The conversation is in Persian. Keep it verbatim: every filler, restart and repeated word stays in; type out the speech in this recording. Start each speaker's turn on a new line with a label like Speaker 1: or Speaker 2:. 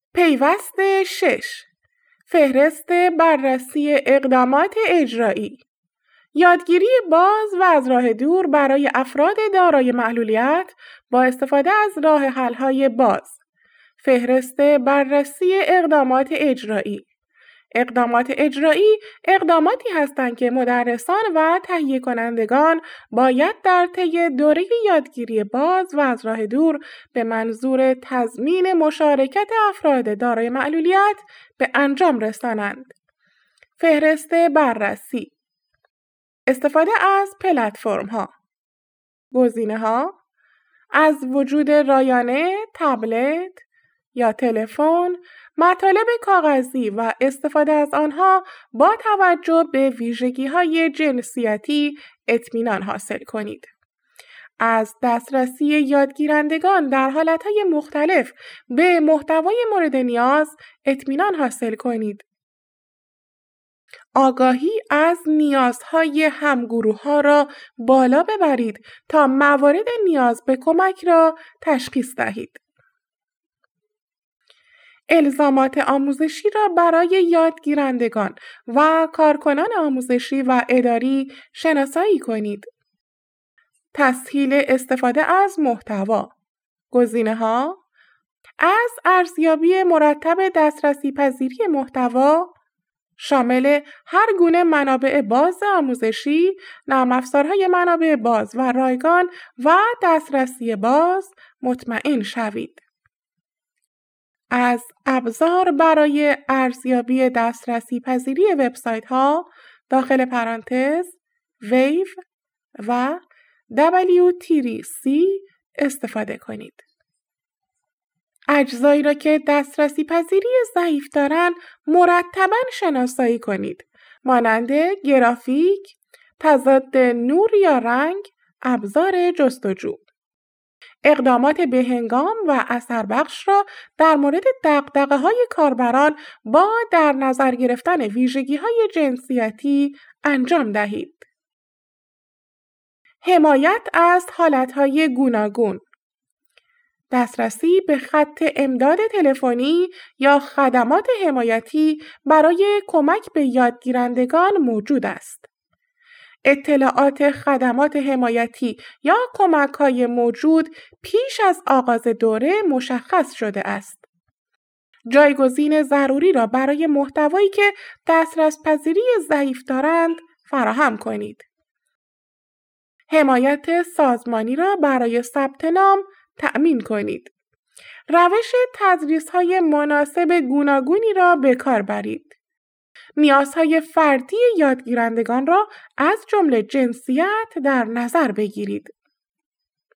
Speaker 1: پیوست شش. فهرست بررسی اقدامات اجرایی. یادگیری باز و از راه دور برای افراد دارای معلولیت با استفاده از راه حل‌های باز. فهرست بررسی اقدامات اجرایی. اقدامات اجرایی اقداماتی هستند که مدرسان و تهیه کنندگان باید در طی دوره یادگیری باز و از راه دور به منظور تضمین مشارکت افراد دارای معلولیت به انجام رسانند. فهرست بررسی. استفاده از پلتفرم‌ها. گزینه‌ها: از وجود رایانه، تبلت یا تلفن، مطالب کاغذی و استفاده از آنها با توجه به ویژگی‌های جنسیتی اطمینان حاصل کنید. از دسترسی یادگیرندگان در حالتهای مختلف به محتوای مورد نیاز اطمینان حاصل کنید. آگاهی از نیازهای همگروه‌ها را بالا ببرید تا موارد نیاز به کمک را تشخیص دهید. الزامات آموزشی را برای یادگیرندگان و کارکنان آموزشی و اداری شناسایی کنید. تسهیل استفاده از محتوا. گزینه‌ها: از ارزیابی مرتب دسترسی پذیری محتوا شامل هر گونه منابع باز آموزشی، نرم افزارهای منابع باز و رایگان و دسترسی باز مطمئن شوید. از ابزار برای ارزیابی دسترسی پذیری وبسایت‌ها داخل پرانتز ویو و دبلیو تری سی استفاده کنید. اجزایی را که دسترسی پذیری ضعیف دارند مرتباً شناسایی کنید، مانند گرافیک، تضاد نور یا رنگ، ابزار جستجو. اقدامات بهنگام و اثربخش را در مورد دغدغه‌های کاربران با در نظر گرفتن ویژگی‌های جنسیتی انجام دهید. حمایت از حالت‌های گوناگون. دسترسی به خط امداد تلفنی یا خدمات حمایتی برای کمک به یادگیرندگان موجود است. اطلاعات خدمات حمایتی یا کمک‌های موجود پیش از آغاز دوره مشخص شده است. جایگزین ضروری را برای محتوایی که دسترس پذیری ضعیف دارند فراهم کنید. حمایت سازمانی را برای ثبت نام تأمین کنید. روش تدریس‌های مناسب گوناگونی را به کار برید. نیازهای فردی یادگیرندگان را از جمله جنسیت در نظر بگیرید.